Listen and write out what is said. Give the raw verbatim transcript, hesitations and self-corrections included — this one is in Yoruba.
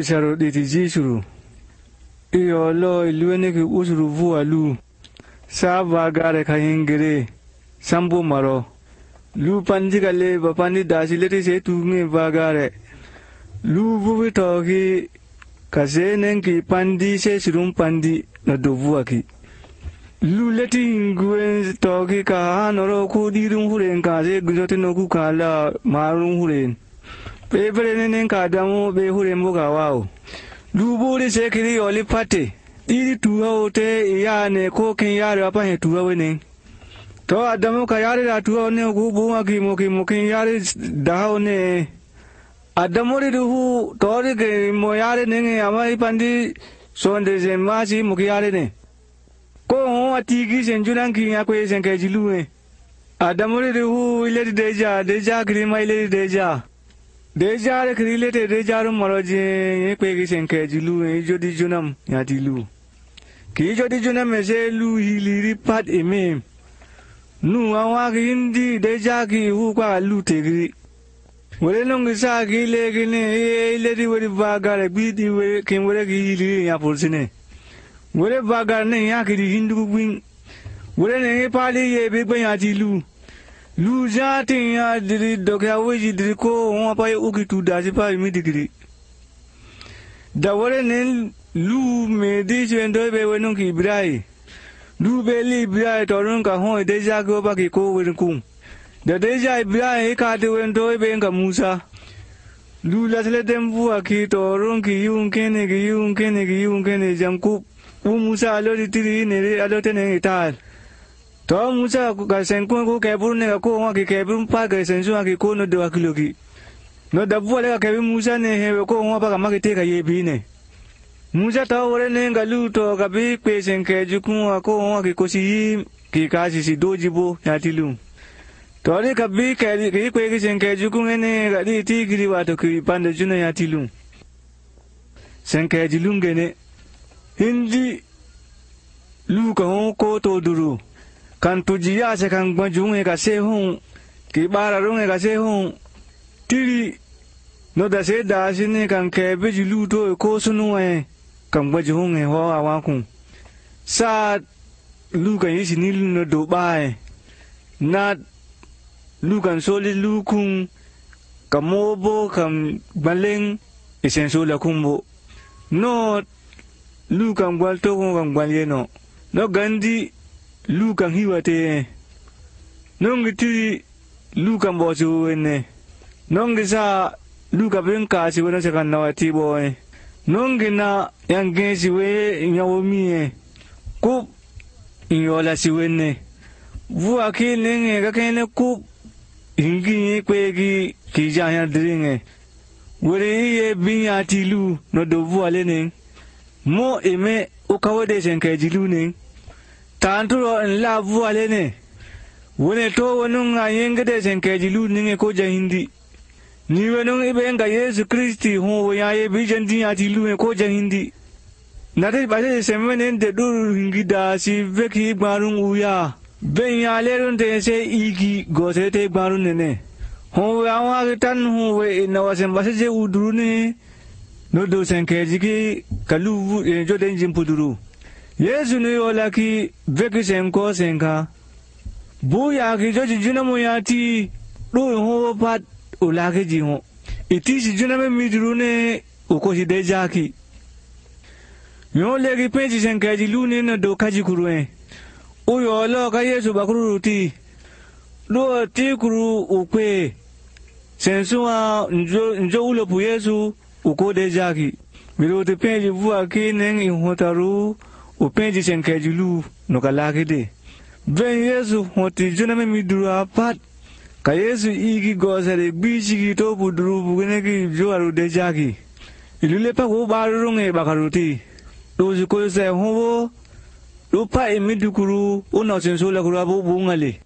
sharo de tijishuru. Iyo lo iluene ki usuru vu alu. Sa bagare kayengere. Sambo maro. Lu pandi kale bapandi dasi leti se tunge bagare. Lu vuvi toki kase nenki pandi se sirum pandi na dovu aki. Lu leti nguen toki ka noro ku dirung huren kase gujote noku kala marung huren. Pe pere nen ka damu be huren boga wao. Lu buri se kiri oli pate. Diri tuwa ote iya ne ko ken yare apa he tuwa wene. To adamu ka yare da tuwa ne ku bunga ki moki moki yare da ne. Adamu ri duhu tori ke mo yare ne amai pandi sonde se masi moki yare ne. Ko ho atigi senjunan ki ya ko sen ke jiluwe. Adamu ri duhu ile deja deja kri mai ile deja. Deja re kri le te deja ro moroje ye ko ki sen ke jiluwe jodi junam ya dilu. Ki jodi junam me se lu hiliri pat eme. Nu awa ki hindi deja ki hu kwa lu tegri. Wale nongi sa ki le ki ne e le di wari bagare biti we ken wale ki hiliri ya pulsine. Wale bagare ne ya ki di hindu kwing. Wale ne e pali ye bigba ya ti lu. Lu jati ya diri dokya weji diri ko wapa pa ye uki tu da si pa imi digri. Da wale ne lu me di chwendo be we nongi ibrai. Lu be li ibrai torun ka hon deja ko pa ki ko wen kum. Da deja ibrai ka te wendo be nga Musa. Lu la sele dembu aki torun ki yun kene ki yun kene ki yun kene jamku. U Musa alo di tiri ne alo tene ital. To Musa ka senkun ko keburu ne ko wa ki keburu pa ka sensu ki ko no do akiloki. No da bu le ka kebi Musa ne he ko wa pa ka makite ka yebi ne. Musa ta wore ne nga lu to ka bi pe senke jukun wa ko wa ki ko si ki ka si si dojibo ya tilu. To ne ka bi ka ki ko ki senke jukun ne ga di ti giri wa to ki pande juna ya tilu. Senke jilunge ne hindi lu ka hon ko to duru. Kan tujiya se kan gbajun e ka se hon ki bara run e ka se hon tiri no da se da sine kan ke be jilu to ko sunu e kan gbajun e ho awan kun sa lu kan yisi ni lu no do ba e na lu kan soli lu kun kamobo kan baleng isen so la kumbo no lu kan gwal to kan gwal ye no no gandi lu kan hiwate nongi ti lu kan bosu wene nongi sa lu ka ben ka si wena se kan nawati boy nongi na yang gensi we nyawomi e ku inyola si wene vu akile nge ka kene ku ingi kwe ki ki janya dringe wore ye binya ti lu no do vu ale ne mo eme o kawode sen ke jilu ne Tanturo en la voile ne. Wone to wonung a yengede senkeji lu ninge ko jahindi. Ni wenung ibe nga Yesu Kristi ho ya ye bijandi ati lu ko jahindi. Nade base semenen de dur hingida si veki barung uya. Ben ya lerun de se igi gosete barun ne. Ho ya wa tan ho we na wasem base je udru ne. No do senkeji ki kalu joden jimpuduru. Yesu ni yola ki veki senko senka. Buya ki joji junamo yati do ho pat ulake ji ho. Iti si juname midru ne ukoshi deja ki. Yo legi pensi senka ji lu ne na do kaji kuruen. Uyo lo ka Yesu bakuru ti. Do ti kuru ukwe. Sensuwa njo njo ulo pu Yesu uko deja ki. Milo te pensi vuwa ki neng inhotaru. Upenji senkeji lu no kalake de. Ben Yesu hoti juname midura pat. Ka Yesu igi gosere bichi ki to buduru bugene ki joaru dejaki. Ilule pa ko barunge bakaruti. Dozi ko se howo. Lupa emidukuru una sensola kurabu bungale.